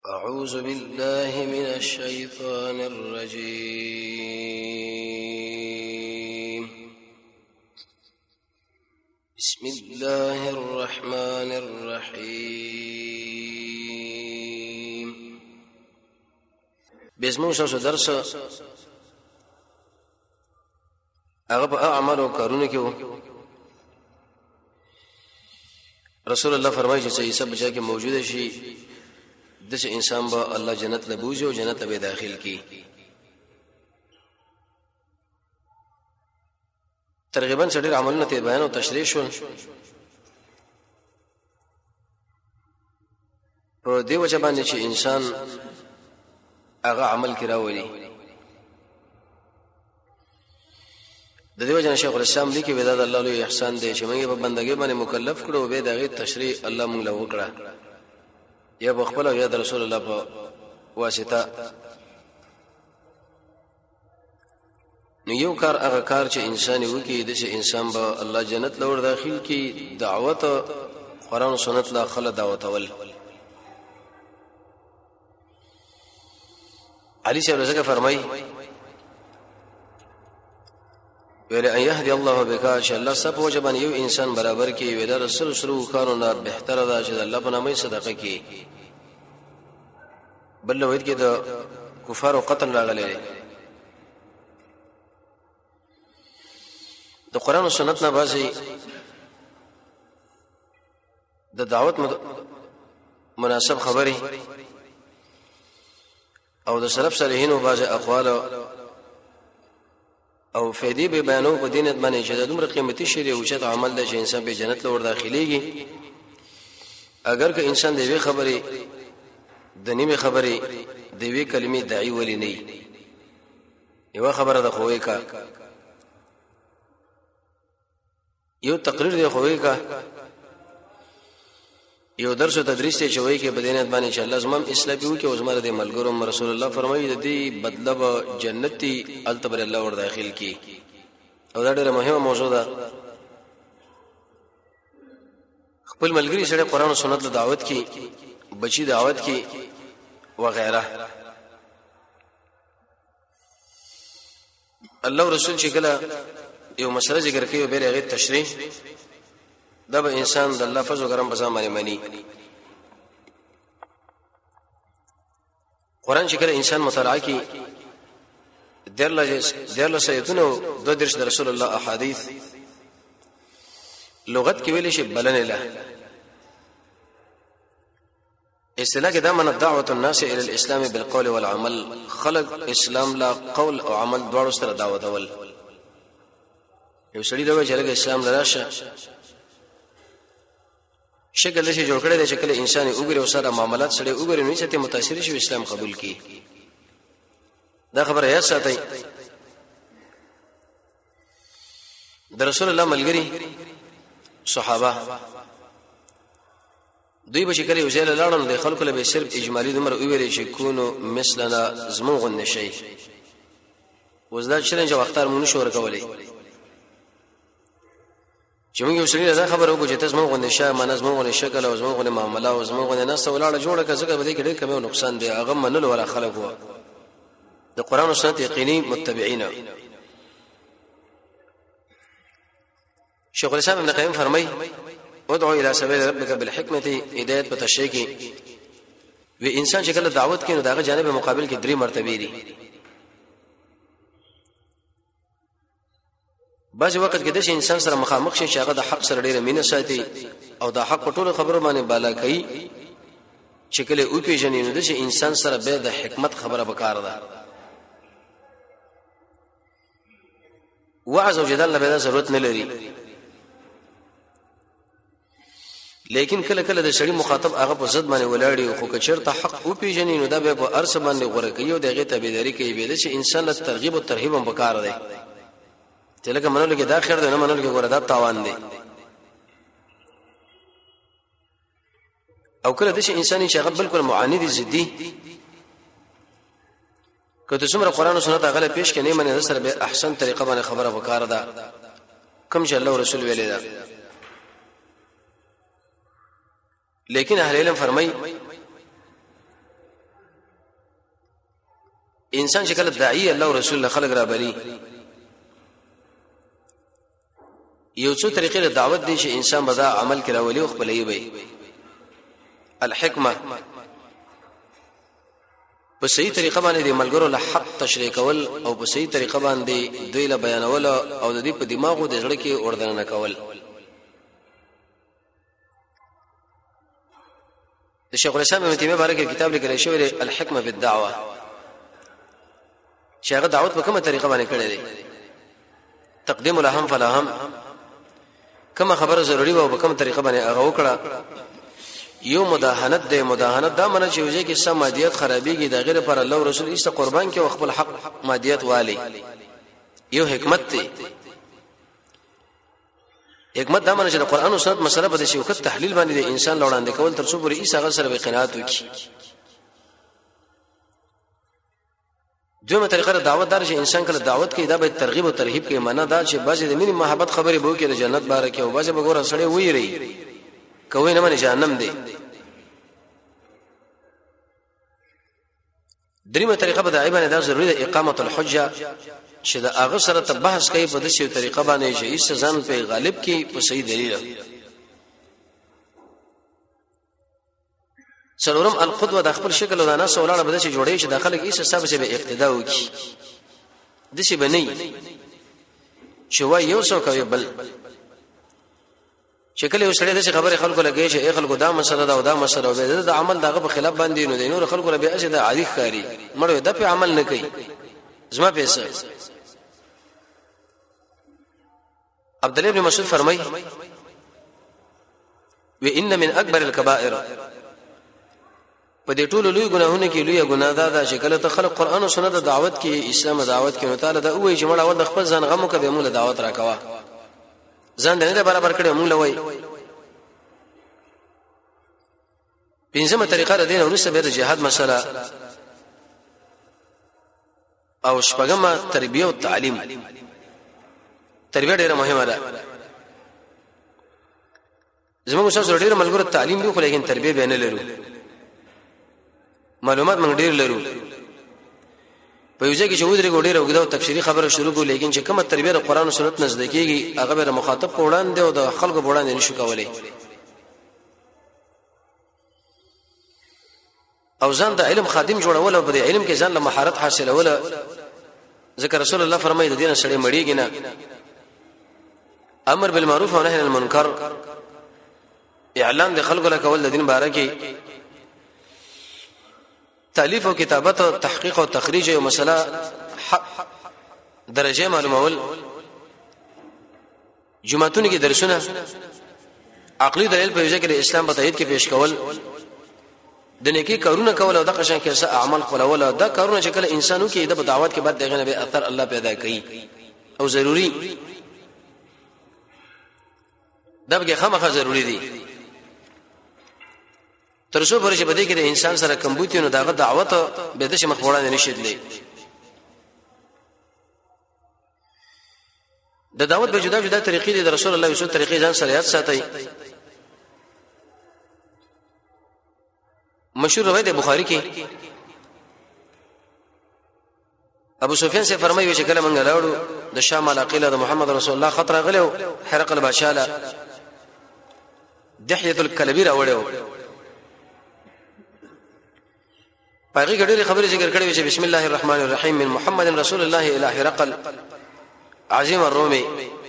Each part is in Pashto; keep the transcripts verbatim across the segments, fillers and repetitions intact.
أعوذ بالله من الشيطان الرجيم. بسم الله الرحمن الرحيم. بسم الله درس أغب أعمال وكارونك رسول الله فرمایي چې عیسی بچا کې موجوده شي دغه انسان به الله جنت له بوزي او جنت به داخل کی. ترغیبا څډیر عملونه ته بیان او تشریح شول. په دې وجه باندې چې انسان هغه عمل کرا ولي د دې وجه شیخ الاسلام لیکي وداد الله له احسان دی چې موږ په بندګۍ باندې مکلف کړو به دغه تشریح الله موږ له وکړه یا بخبل او یا رسول الله په واسطه. نو یو کار هغه کار چې انسان وکي د شي انسان به الله جنت لور داخل کی دعوت قرآن او سنت لا خل دعوت ول. علي شیخ رزق فرمای ویل ان يهدي الله بك ان الله سب وجبن یو انسان برابر کی ویل رسول شروع کارونه بهتر ده چې الله په نامه صدقه کی. بل وید کې د کفار او قتل راغلي د قران او سنت نه باسي د دعوت مناسب خبري او د سلف صالحین او باز اقوال او فائدې به بیانو په دینت باندې چې د دومره قیمتي شی او چې عمل د انسان په جنت لور داخليږي. اگر که انسان دی خبري د نیمه خبري د وی کلمې داعي ولي نه یو خبره د خوې کا یو تقریر دی خوې کا یو درس او تدریس ته چوي کې بدینت باندې چې الله زمام اسلامي وکي او زمره د ملګرو رسول الله فرمایي د دې بدله جنتي التبر الله ور داخل کی. او دا ډېره مهمه موضوع ده. خپل ملګری سره قرآن او سنت له دعوت کی بچی دعوت کی وغیرہ. الله رسول چې کله یو مسله ذکر کوي به هغه تشریح دا به انسان د الله فضل کرم په ځان باندې مانی. قرآن چې کله انسان مطالعه کوي درلجه درلسه یتنو د درس رسول الله احادیث لغت کې ویل شي بلنه له اصطلاح کې دا من دعوه الناس الى الاسلام بالقول والعمل خلق اسلام لا قول او عمل دواړو سره دعوت اول. یو سړي دا چې اسلام لراشه شکل شي جوړ کړی دی چې کله انسان وګړي او سره معاملات سره وګړي نه چې متاثر شي اسلام قبول کړي. دا خبره یاد ساتئ. د رسول الله ملګری صحابه دوی به شکل یو ځای لاړل د خلکو له صرف اجمالی عمر ویل شي کونو مثلنا زموږ نشي وزدا چرنج وختار مونږ شو ورکولې چې موږ یو سړي دا خبره وکړو چې تاسو موږ نشه مانه زموږ نشه کله او زموږ معاملې او زموږ نه سولاړه جوړه کړه ځکه به دې کې ډېر کم نقصان دی هغه منل ولا خلک وو د قران او سنت یقیني متبعين. شیخ الاسلام ابن قیم فرمای ادعو الى سبيل ربك بالحکمه هدایت په تشریح و انسان چې کله دعوت کینو داغه جانب مقابل کې درې مرتبه دي. بعض وخت کې د انسان سره مخامخ شي چې هغه د حق سره ډیره مینه ساتي او د حق په ټولو خبرو باندې بالا کوي چې کله او پیژنې نو د انسان سره به د حکمت خبره وکړه ده. وعظ او جدال نه ضرورت نه لري لیکن کله کله د شړی مخاطب هغه په ضد باندې ولاړی خو کچرته حق او پیژنې نو دا به په ارس باندې غوړه کوي او دغه تابعداري کوي به چې انسان له ترغیب او ترهیب هم وکړه ده چې لکه منلو کې دا خیر ده نه منلو کې ګوره دا تاوان دی. او کله د شي انساني چې هغه بالکل معاند ضدي کله څومره قرآن او سنت هغه پیش کړي نه مني سره به احسن طریقه باندې خبره وکړه ده کوم چې الله رسول ویلي ده. لیکن اهل علم فرمای انسان چې کله داعی الله او رسول الله خلق را بلی یو څو طریقې د دعوت دي چې انسان به دا عمل کړي ولي خپلې وي الحکمه په صحیح طریقه باندې د ملګرو له حق تشریح کول او په صحیح طریقه باندې دوی له بیانول او د دې په دماغو د ځړ کې اوردنه کول. د شیخ الاسلام ابن تیمیه بارے کې کتاب لیکل شوی دی الحکمه بالدعوه چې هغه دعوت په کومه طریقه باندې کړی دی تقدیم الاهم فلاهم کومه خبره ضروری و او په کومه طریقه باندې هغه وکړه. یو مداهنت دی مداهنت دا منه چې وجه کې سم مادیت خرابېږي د غیر پر الله او رسول ایست قربان کې او خپل حق مادیت والی. یو حکمت دی حکمت دا منه چې د قران او سنت مسله په دې وخت تحلیل باندې د انسان لوړاندې کول تر څو پورې ایست هغه سره به قناعت وکړي. دویمه طریقه دعوت دار چې انسان کله دعوت کوي دا به ترغیب او ترهیب کې معنا دا چې بعضی د مینې محبت خبرې بو کې د جنت باره کې او بعضی به ګوره سړی ویری کوي نه منه جهنم دی. دریمه طریقه به د ایبانه دا ضروري ده اقامت الحجه چې دا هغه سره ته بحث کوي په دې طریقه باندې چې ایست ځان په غالب کې په صحیح دلیل. څلورم القدوه د خپل شکل او د ناس ولاړه بده چې جوړې چې داخله کې ایست حساب به اقتدا وکړي د شي بنئ چې وای یو څو کوي بل شکل یو سړی د خبره خلکو لګي چې اي خلکو دا مسله دا او دا مسله او د عمل دغه په خلاف باندې نو د نور خلکو لبي اشه د عادي ښکاری مړ د په عمل نه کوي زما پیسې. عبد الله بن مسعود فرمای و ان من اکبر الكبائر په دې ټولو لوی ګناهونه کې لوی ګناه ده دا چې کله ته خلک قران او سنت دعوت کې اسلام دعوت کې نو تعالی دا وایي چې مړ اول د خپل ځان غمو کې به موږ دعوت راکوا ځان نه برابر کړي موږ لوي. پنځمه طریقه د دین ورسره به د جهاد مسله او شپږمه تربیه او تعلیم. تربیه ډیره مهمه ده زموږ سره ډیره ملګرو تعلیم دی خو لیکن تربیه به نه لرو معلومات موږ ډیر لرو په یوځای کې چې ودرې ګډېره وګدا او تفسیری خبره شروع کو لیکن چې کومه تربیه قرآن او سنت نزدیکيږي هغه به مخاطب په وړاندې او د خلکو په وړاندې نشو کولای او ځان د علم خادم جوړول او په علم کې ځان له مهارت حاصلول. ذکر رسول الله فرمایي د دین سره مړیږي نه امر بالمعروف او نهي عن المنکر اعلان د خلکو له کول د دین باره کې تالیف او کتابت او تحقیق او تخریج او مسله درجه معلومول جمعتون کې درسونه عقلي دلیل په وجه کې اسلام په تایید کې پیش کول د نیکی کارونه کول او د قشن کې څه اعمال خپلول او دا کارونه چې کله انسانو کې د دعوت کې بعد دغه نه به اثر الله پیدا کوي او ضروری دا به خامخا ضروری دي تر څو پرې چې بده کې د انسان سره کمبوتی نو داغه دعوت به د شمخ وړاندې نشیدلې. د دعوت به جدا جدا طریقې دي د رسول الله صلی الله علیه وسلم طریقې ځان سره یاد ساتي. مشهور روایت بخاری کې ابو سفیان سے فرمایي چې کله مونږ لاړو د شام علاقې له محمد رسول الله خطر غلو حرقل باشاله دحیه الکلبی راوړو پاغي ګډوري خبرې ذکر کړې چې بسم الله الرحمن الرحیم من محمد رسول الله الى حرقل عظیم الرومي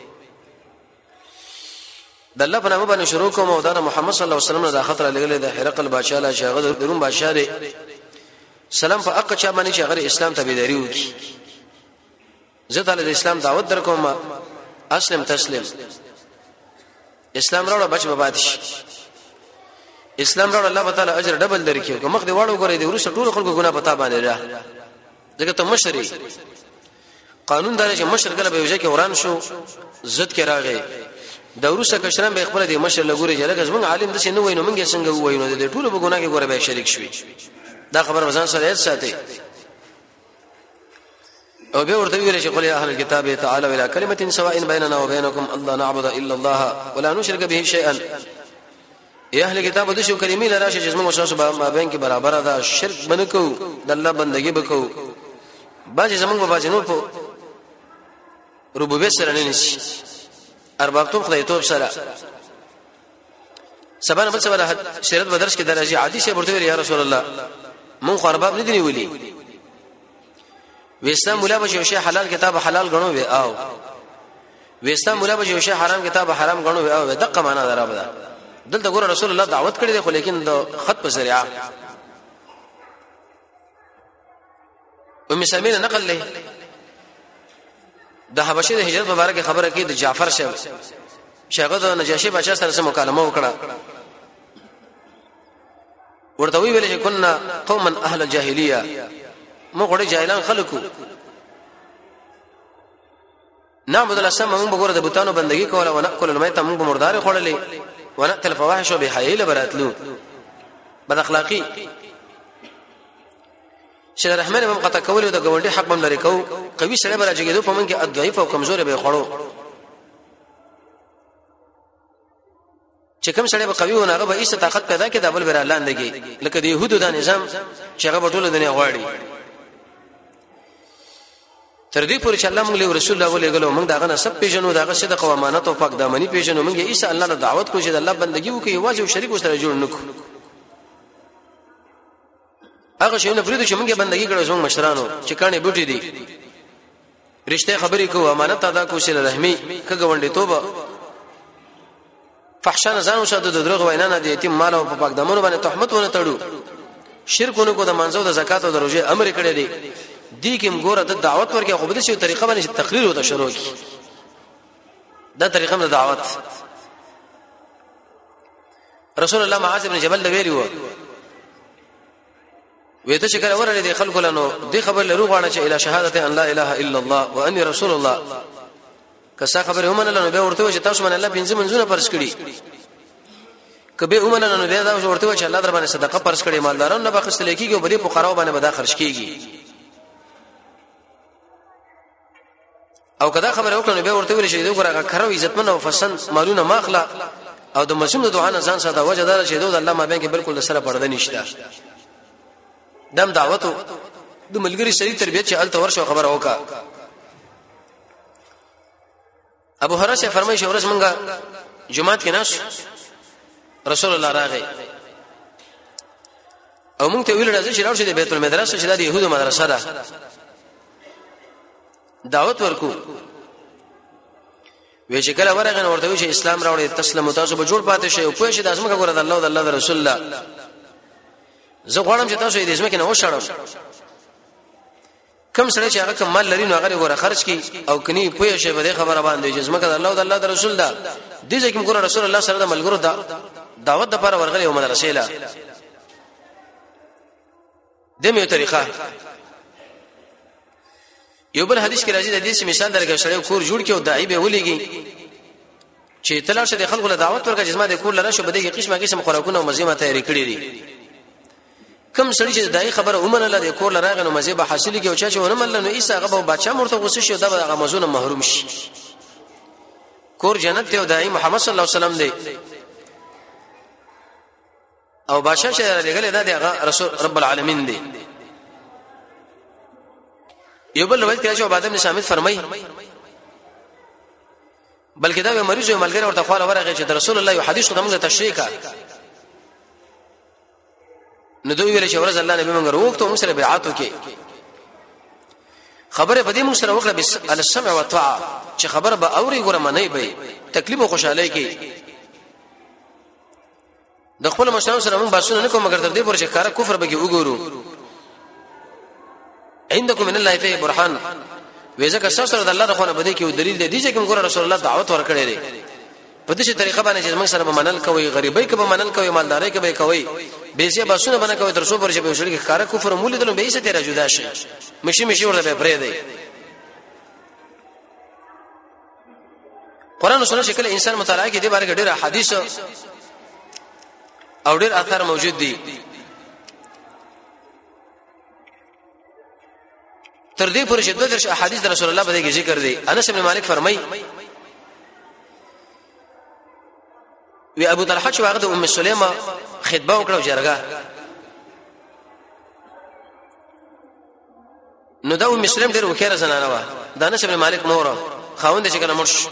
د الله په نامه باندې شروع کوم او دا محمد صلی الله علیه وسلم د خطر لګلې د حرقل بادشاہ له شاغه د روم بادشاہ دی سلام په اق چا باندې چې غیر اسلام ته بيداری وکي زه تعالی د اسلام دعوت درکوم اسلم تسلم اسلام راوړه بچ به بادش اسلام راوړه الله تعالی اجر ډبل درکې کوم مخ دی واړو غره دی ورسره ټول خلکو ګناه پتا باندې را دغه ته مشري قانون دار چې مشر کله به وجه کې وران شو زد کې راغی د ورسره کشران به خپل دی مشر لګوري چې لکه زمون عالم د څه نه وینو مونږه څنګه وینو د ټول په ګناه کې ګوره به شریک شوي دا خبر وزن سره یاد ساتي او به ورته ویل چې قل يا اهل الكتاب تعالوا الى كلمه سواء بيننا وبينكم الله نعبد الا الله ولا نشرك به شيئا یا اهل کتاب د شو کریمه لراشه چې موږ شاسو ما بین کې برابر ده شرک بنکو د الله بندگی وکړو باج زمون په باج نور په ربوبیت سره نه نشي اربابتوب خدای توب سره سبانه بل سبا شریعت بدرس کې درجه عادي شه ورته یا رسول الله مون خو ارباب نه دی ولي وېستا مولا به یو شی حلال کتاب حلال غنو وي او وېستا مولا به یو شی حرام کتاب حرام غنو وي او دغه معنا درابه ده دلته ګور رسول الله دعوت کړی دی خو لیکن د خط په ذریعہ ام سلمہ نقل له د حبشه د هجرت مبارک خبره کې د جعفر شه شاګرد د نجاشي بچا سره سم مکالمه وکړه ورته ویل چې كنا قوما اهل الجاهليه مو غړي جاهلان خلکو نعبد الاسم موږ بګور د بوتانو بندگی کوله وناكل المیت موږ مردار خړلې ونقتل الفواحش وبحیل براتلو بد اخلاقی شه رحمان هم قطع کول د ګوندې حق بم لري کو قوي سره براجګېدو په من کې ضعیف او کمزور به خړو چې کوم سره به قوي ونه هغه به ایسه طاقت پیدا کړي د بل بر الله اندګي لکه د يهودو د نظام چې هغه ټول دنیا غواړي تر دې پورې چې الله موږ له رسول الله ولې غلو موږ داغه نسب پیژنو داغه صدق او امانت او پاک دامنی پیژنو موږ ایسه الله له دعوت کو چې د الله بندگی وکړي واجب شریک سره جوړ نکو هغه شیونه فريدو چې موږ بندگی کړو زموږ مشرانو چې کانه بوټي دي رښتیا خبرې کو امانت ادا کو سره رحمي کګه ونډې توبه فحشا نزانو شاده د دروغ وینا نه دي یتیم مال او پاک دامنو باندې تهمت ونه تړو شرکونه کو د منځو د زکات او د روزه امر کړی دی دي کوم ګوره د دعوت ورکه خو به شي طریقه باندې تقریر او تشروع کی دا طریقه د دعوت رسول الله معاذ بن جبل ویلی و وېته چې کله ورته دي خلکو لنو دي خبر لرو غواړي چې اله شهادت ان لا اله الا الله واني رسول الله کسا خبر هم نه لنو به ورته چې تاسو باندې الله پنځه منځونه پرس کړی کبه هم نه لنو به دا ورته چې الله در باندې صدقه پرس کړی مالدارانو نه بخښل کیږي او بری فقراو باندې بدا خرج کیږي او کدا خبر وکړو به ورته ویل چې دغه کارو عزتمن او فسن مالونه ماخلا او د مسلمان د دعا نه ځان ساده وجه دار چې د الله مابین کې بالکل سره پرده نشته دم دعوتو د ملګری شریک تربیت چې الته ورشو خبر اوکا ابو هريره سے فرمایي چې ورځ مونږه جمعات کې ناس رسول الله راغی او مونږ ته ویل راځي چې راوښه د بیت المدرسه چې د يهودو مدرسه ده دعوت ورکو وی چې کله ورغه ورته وی چې اسلام راوړي تسلیم تاسو به جوړ پاتې شي او پوه شي د اسمه ګوره د الله او د الله رسول الله زه غواړم چې تاسو دې اسمه کې نه وشړم کم سره چې هغه کمال لري نو هغه ګوره خرج کی او کني پوه شي به خبره باندې چې اسمه د الله او د الله رسول الله دې ځکه ګوره رسول الله سره د ملګرو دعوت د لپاره ورغلي او مدرسې له دمه طریقه یو بل حدیث کې راځي د دې مثال درکې سره کور جوړ کې او داعی به ولېږي چې تلل شه د خلکو له دعوت ورکړي جسمه د کور لره شو بده کې قسمه قسم خوراکونه او مزيمه تیاری کړی دي کم سړي چې دای خبره ومنه له کور لره غنو مزيبه حاصل کې او چا چې ونه نو عیسی هغه به بچا مرته غوسه شو دا هغه مزونه محروم شي کور جنت ته او دای محمد صلی الله علیه وسلم دی او بادشاہ چې لګل دا دی هغه رسول رب العالمین دی یو بل روایت کې چې عبادت بن صامت فرمایي بلکې دا به مریض او ملګری ورته خواله ورغی چې رسول الله یو حدیث خدامه تشریح کا نو دوی ویل چې ورځ الله نبی موږ وروخته موږ سره بیعت وکي خبره په دې موږ سره وکړه بس السمع والطاعه چې خبره به اوري ګره منی به تکلیف او خوشاله کی د خپل مشرانو سره موږ باسونه نه کوم مګر تر دې پورې چې کار کفر به کې وګورو عندكم من الله فيه برهان وېزه سره د الله رخونه بده کې دلیل دی چې کوم ګور رسول الله دعوت ورکړي دي په دې طریقه باندې چې موږ سره به منل کوي غریبۍ کې به منل کوي مالدارۍ کې به کوي به سي باسونه باندې کوي تر څو پر چې به شریک کار کفر مولې دلو به یې ستې را جدا شي مشي مشي ورته پرې دی قران او سنت شکل انسان مطالعه کې دي باندې ډېر احادیث او ډېر اثر موجود دي تر دې پورې چې د احادیث د رسول الله باندې ذکر دي انس بن مالک فرمایي وی ابو طلحه چې واغد ام سليمه خطبه وکړه جرګه نو دا مسلم ډېر وکړه زنانه وا د انس ابن مالک مور خاوند چې کنه مرش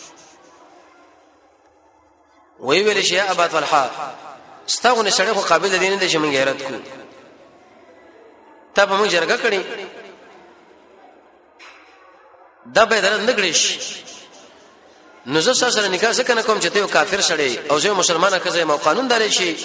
وی ویل شي ابا طلحه ستاغونه سړی خو قابل دي نه دي چې مونږ غیرت کو تا په مونږ جرګه کړي دا به درنه کړیش نو زه سره نکاح څنګه نه کوم چې ته یو کافر سړی او زه مسلمانه کزه مو قانون داري شي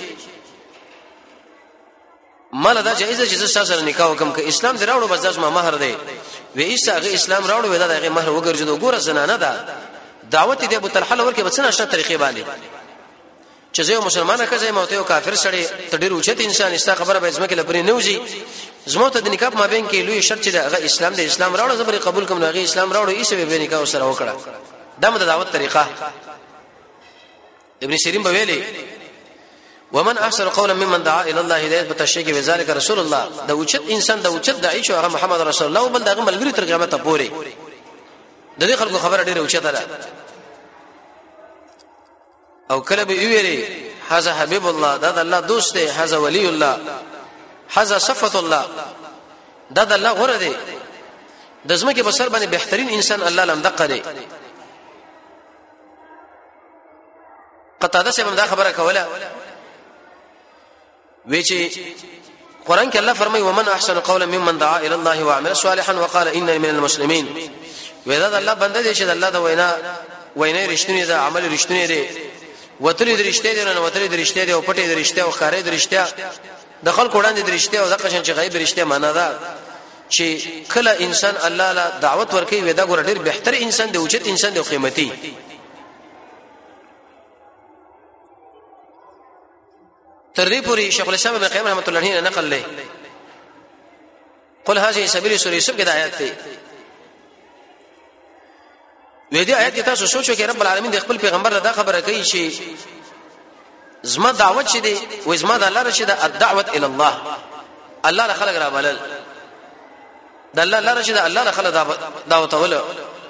مال دا جایز چې زه سره نکاح وکم که اسلام دراوړو بس داس ما مہر دی وې ایساغه اسلام راوړو ودا دغه مہر وګرځدو ګوره زنانه ده دعوت دې ابو طلحه لور کې بسنه اشته طریقې باندې چې زه مسلمانه کزه مو ته یو کافر سړی ته ډیر اوچت انسان استا خبره به زمکه لپاره نوځي زموته د نکاح ما بین کې لوی شرط چې دغه اسلام د اسلام راوړو زبر قبول کوم هغه اسلام راوړو ایسه به نکاح سره وکړه دا مده دعوت طریقه ابن سیرین بویلی ومن احسن قولا ممن دعا الى الله هدایت بتشریک بذلك رسول الله دا اوچت انسان دا اوچت داعی شو هغه محمد رسول الله بل دغه ملګری تر قیامت پورې د دې خلکو خبره ډیره اوچته ده او کله به ویری هذا حبیب الله دا الله دوست دی هذا ولی الله هذا صفت الله دا الله غره دی د زمکه بسر باندې بهترین انسان الله لم دقه دی قطاده سبب دا خبره کوله وی چې قران کې الله فرمایي ومن احسن قولا ممن دعا الى الله وعمل صالحا وقال انني من المسلمين ودا الله بنده دي چې الله دا وینا وینا رښتینی دا عمل رښتینی دی وتري د رښتیا دی نه وتري د رښتیا دی او پټي د رښتیا او خارې د رښتیا د خلکو وړاندې د رښتیا او د قشن چې غیب رښتیا معنا ده چې کله انسان الله له دعوت ورکوي ودا ګور ډیر بهتر انسان دی اوچت انسان دی قیمتي تر دې پوری شیخ الاسلام ابن قیم رحمۃ اللہ علیہ نقل لې قل هذه سبيل سورہ یوسف کې د آیات دی وې دې آیات تاسو سوچو کې رب العالمین د خپل پیغمبر له دا خبره کوي چې زما دعوت شه دي و زما د الله رشد الدعوت الى الله الله له خلق را بلل د الله له رشد الله له خلق دعوت ول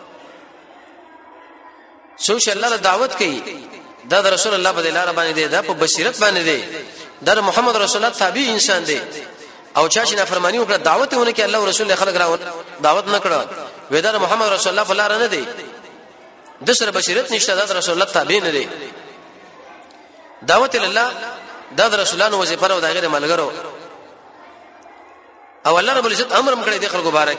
سوچ الله له دعوت کوي دا رسول الله په لار باندې دی دا په بصیرت باندې دی دا محمد رسول الله تابع انسان دی او چا چې نافرمانی وکړه دعوت ونه کې الله رسول خلق را دعوت نه کړه وې دا محمد رسول الله په لار نه دی د سره بصیرت نشته دا رسول الله تابع نه دی دعوت الله دا رسولانو وظیفه او د غیر ملګرو او الله رب العزت امر مکړي د خلکو مبارک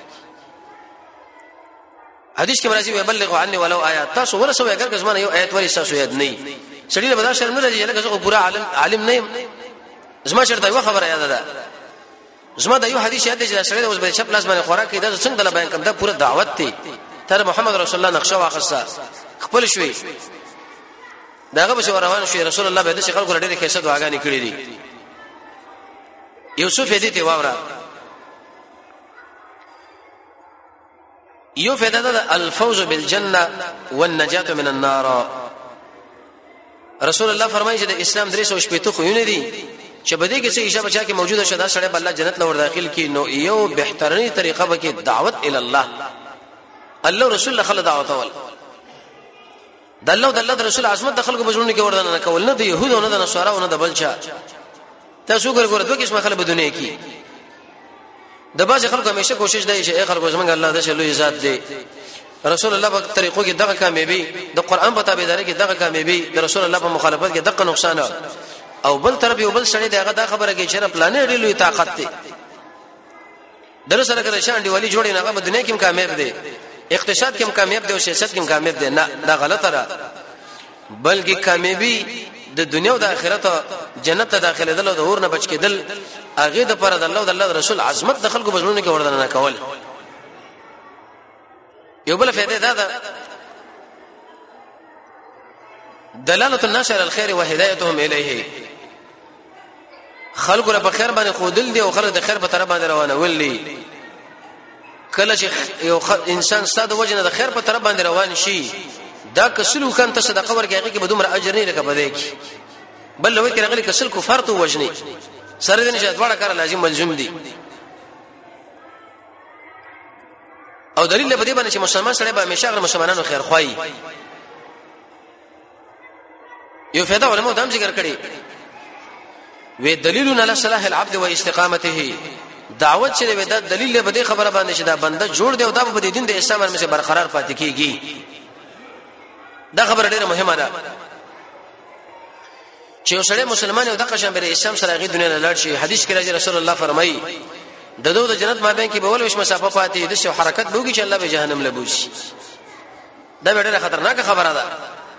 حدیث کې مرضی وبلغوا عني ولو آیات تاسو ورسوي اگر که زمانه یو آیت ورې تاسو یاد نه سړي له بدل شرم نه لري لکه زه پورا عالم عالم نه زما شرط یو خبره یاد ده زما د یو حدیث یاد دی چې سړي اوس به چپ لاس باندې خوراک کوي دا څنګه د بیان کوم دا پوره دعوت دی تر محمد رسول الله نقشه واخصه خپل شوي داغه به روان شي رسول الله به د خلکو لري کیسه دعاګانې کړې دي یوسف دې ته واورا یو فائدہ ده الفوز بالجنه والنجاه من النار رسول الله فرمایي چې د اسلام درې سوه شپږ خو یونه دي چې بده کې څه ایشه بچا کې موجوده شدا سره بل الله جنت لور داخل کی نو یو بهترینی طریقه به کې دعوت ال الله الله رسول الله خلق دعوت ول د الله د الله رسول عظمت د خلکو بجرونه کې وردان نه کول نه د يهودو نه د نصارا نه د بلچا تاسو ګور دوه قسمه خلک بدونه کی د باز خلکو همیشه کوشش دی چې اي خلکو زمونږ الله د شلوې ذات دی رسول الله په طریقو کې دغه کامیابی د قران په تابعداري کې دغه کامیابی د رسول الله په مخالفت کې دغه نقصان او بل طرف یو بل سړی دغه دا خبره کوي چې پلانې ډېر لوی طاقت دی در سره کې شان دی ولی جوړې نه په دنیا کې کامیاب دی اقتصاد کې کامیاب دی او سیاست کې کامیاب دی نه دا غلطه را بلکې کامیابی د دنیا او د آخرت جنت ته داخله دل او د اور نه بچ کېدل اغه د پر د الله او د الله رسول عظمت د خلکو بزرګونو کې وردان نه کول یو بل فائدہ دا ده دلاله الناس على الخير وهدايتهم اليه خلق له بخیر باندې خودل دي او خلک د خیر په طرف باندې روانه ولي کله چې یو انسان ستاسو وجنه د خیر په طرف باندې روان شي دا کسلو کان ته صدقه ورکړي کې به دومره اجر نه لکه بده کی بل لوي کې رغلي کسل کفار ته وجني سره دې نشه دواړه کار لازم ملزم دي او دلیل به دې باندې چې مسلمان سره به همیشه غیر مسلمانانو خیر خوای یو فائدہ علماء دام ذکر کړي و دلیل علی صلاح العبد و استقامته دعوت چې دا دلیل به دې خبره باندې چې دا بنده جوړ دی او دا په دې دین د اسلام باندې برقرار پاتې کیږي دا خبره ډیره مهمه ده چې وسړی مسلمان او د قشم بر اسلام سره غي دنیا لاړ شي حدیث کې راځي رسول الله فرمایي د دوه د جنت مابین کې به ول وش مسافه پاتې د شو حرکت بوږي چې الله به جهنم لبوشي دا ډیره خطرناک خبره ده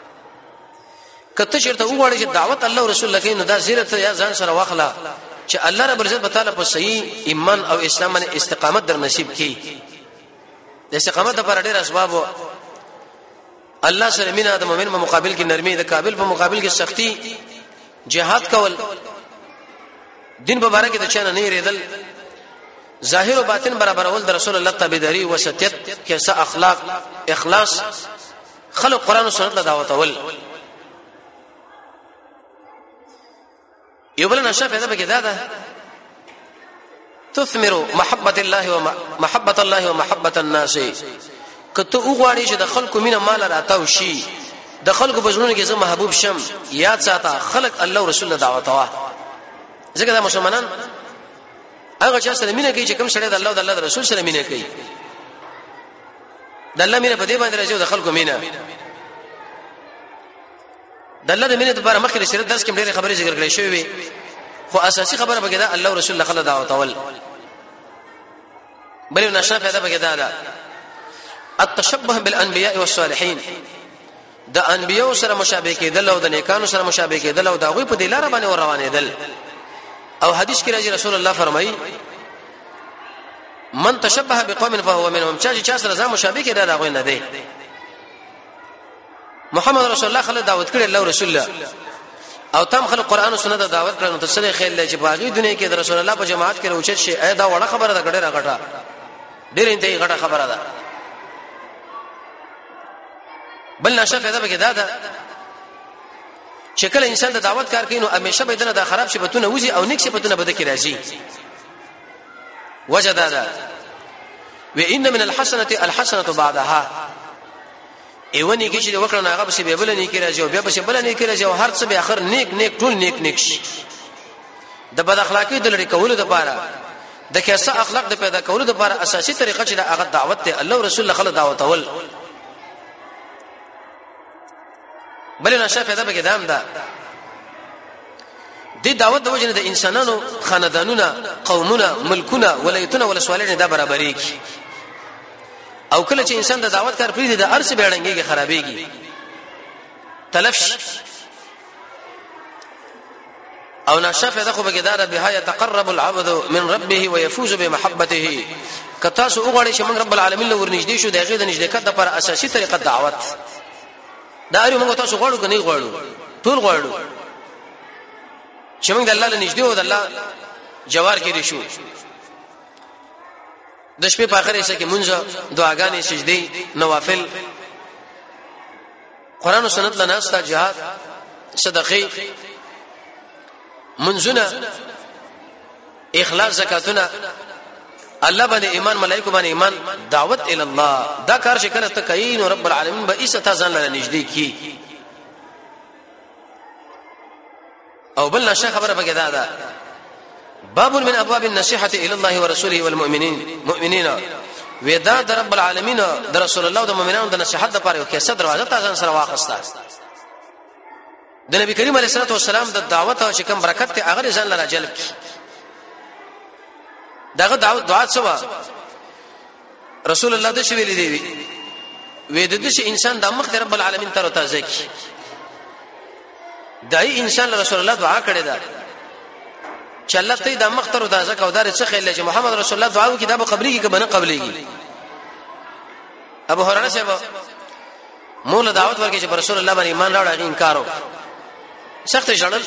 کته چیرته وګورئ چې دعوت الله او رسول الله کې نو دا زیرت یا ځان سره واخلا چې الله رب العزت تعالی په صحیح ایمان او اسلام باندې استقامت در نصیب کړي د استقامت لپاره ډېر اسباب الله سره مینا د مؤمن په مقابل کې نرمي د قابل په مقابل کې سختی جهاد کول دین مبارک د چانه نه ریدل ظاهر او باطن برابر ول د رسول الله تابعداري وسطیت کیسه اخلاق اخلاص خلق قران او سنت له دعوت ول یو بل نشه پیدا بګی دا ده تثمر محبه الله ومحبه الله ومحبه الناس کته وګواړي چې د خلکو مینه مال راتاو شي د خلکو بجنونه کې زه محبوب شم یاد ساته خلق الله او رسول الله دعوت وا ځکه دا مسلمانان هغه چې سره مینه کوي چې کوم سره د الله او د الله رسول سره مینه کوي د الله مینه په دې باندې راځي د خلکو مینه د الله د مینه لپاره مخکې سره درس کې ډېر خبرې ذکر کړې شوې خو اساسي خبره بګی دا الله او رسول الله خلک دعوت ول بل نشه پیدا بګی دا ده التشبه بالانبياء والصالحين د انبيو سره مشابه کېدل او د نیکانو سره مشابه کېدل او دا غوي په دلاره باندې ور روانېدل او حدیث کې راځي رسول الله فرمایي من تشبه بقوم فهو منهم چا چې سره ځان مشابه کېدل دا غوي نه دی محمد رسول الله خلک دعوت کړي الله رسول الله او تام خلک قران او سنت دعوت کړي نو تسلی خیر لږ باغی دنیا کې د رسول الله په جماعت کې اوچت شي اې دا وړه خبره ده ګډه راغټه ډېر انتهایی غټه خبره ده بل نشه پیدا بګی دا ده چې کله انسان د دعوت کار کوي نو همیشه به دنه د خراب صفاتونه وزي او نیک صفاتونه بده کې راځي وجدا ده وان من الحسنه الحسنه بعدها ایونی کې چې وکړه نه هغه به بل نه کې راځي او بیا به بل نه کې راځي او هر څه به اخر نیک نیک ټول نیک نیک شي د بد اخلاقی د لري کولو لپاره د کیسه اخلاق د پیدا کولو لپاره اساسي طریقه چې هغه دعوت ته الله رسول الله خلک دعوت اول بل نشه پیدا به کدام ده د دعوت د وجنه د انسانانو خاندانونه قومونه ملکونه ولایتونه ول سوالونه دا برابرې کی او کله چې انسان د دعوت کار پریږدي د ارث بیړنګي خرابېږي تلفش او نشه پیدا خو به کدار به يتقرب العبد من ربه ويفوز بمحبته کتاسو وګړي چې موږ رب العالمین له ورنږدې شو دغه د نږدېکت لپاره اساسي طریقه دعوت دا اړ موږ تاسو غواړو کني غواړو ټول غواړو چې موږ د الله له نږدې او د الله جوار کې شو د شپې په اخر کې چې مونږه دعاګانې سجدي نوافل قران او سنت لناس ته jihad صدقې منځونه اخلاص زکاتونه الله باندې ایمان ملائکه باندې ایمان دعوت ال الله دا کار شکل ته کوي نو رب العالمین به ایسه ځان له نږدې کی او بل نشه خبره بګی دا ده باب من ابواب النصيحه الى الله ورسوله والمؤمنين مؤمنين ودا د رب العالمین د رسول الله او د مؤمنانو د نصيحت لپاره یو کیسه دروازه ته ځان سره واخسته د نبی کریم علیه الصلاه والسلام د دعوت او شکم برکت ته هغه ځان لره جلب کی داغه دعوت دعا څه رسول الله د شویل دی وې د دې انسان د مخ رب العالمین تر تازه کی دای انسان رسول الله دعا کړی دا چې الله ته د مخ تر تازه کو دار څه خیل چې محمد رسول الله دعا وکړي دا به قبري کې کنه قبليږي ابو هريره صاحب مولا دعوت ورکړي چې رسول الله باندې ایمان راوړ انکار وکړ سخت ژړل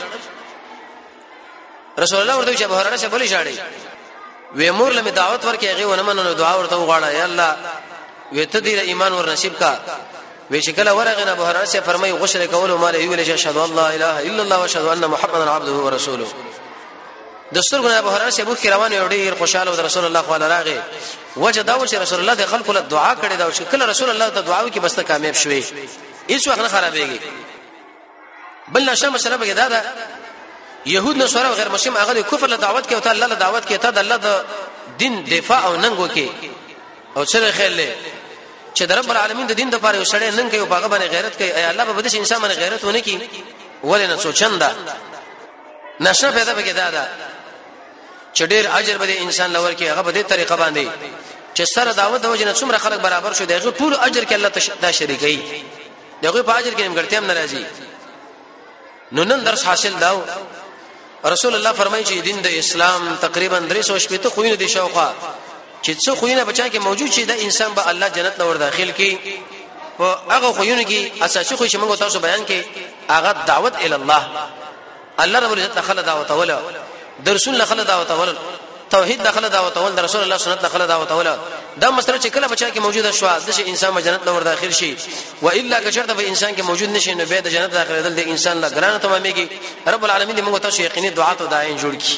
رسول الله ورته چې ابو هريره صاحب ولې ژړې وې مور له دعوت ورکړي هغه ونه مننه دعا ورته وغواړه یا الله وې ته دې ایمان ور نصیب کا وې شکل ورغه ابو هريره صاحب فرمایي غسل کول مال ویل چې اشهد الله اله الا الله واشهد ان محمدا عبده ورسوله دستور ابو هريره صاحب کې روان یو ډیر خوشاله او رسول الله صلی الله علیه وجه دا و چې رسول الله د خلکو له دعا کړي دا چې کله رسول الله ته دعا وکي بس ته کامیاب شوي هیڅ وخت نه خرابېږي بل نشه مسله به دا ده يهود نصارى غیر مسلم هغه کفر له دعوت کوي او ته الله له دعوت کوي ته د الله د دین دفاع او ننګو کې او سره خیر له چې د رب العالمین د دین د پاره وسړې نن کوي او هغه باندې غیرت کوي ای الله به د انسان باندې غیرت ونه کوي ولې نه سوچنده نشه پیدا بګی دا دا چې ډېر اجر به انسان لور کې هغه په دې طریقه باندې چې سره دعوت د وجنه څومره خلک برابر شو دغه ټول اجر کې الله تشدا شریکي دغه په اجر کې نیمګړتیا هم ناراضي نو نن درس حاصل داو رسول الله فرمایي چې دین د اسلام تقریبا درې سوه شپږ خوینه دي شوقه چې څو خوینه بچا کې موجود شي د انسان به الله جنت لور داخل کی او هغه خوینه کې اساسي خو چې موږ تاسو بیان کې هغه دعوت ال الله الله رب العزت دخل دعوت ولا درسون دخل دعوت ولا توحید دخل دعوت ولا رسول الله سنت دخل دعوت ولا دا مسله چې کله بچا کې موجوده شو د انسان به جنت لور داخل شي و الا که شرط به انسان کې موجود نشي نو به د جنت داخله د انسان لا ګرانه تمامېږي رب العالمین دې موږ تاسو یقیني دعا ته داین جوړ کړي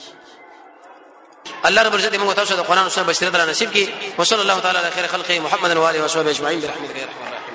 الله رب العزت موږ تاسو د قران او سنت بشریت را نصیب کړي وصلی الله تعالی علی خیر خلقه محمد و علیه و صحبه اجمعین برحمتک یا ارحم الراحمین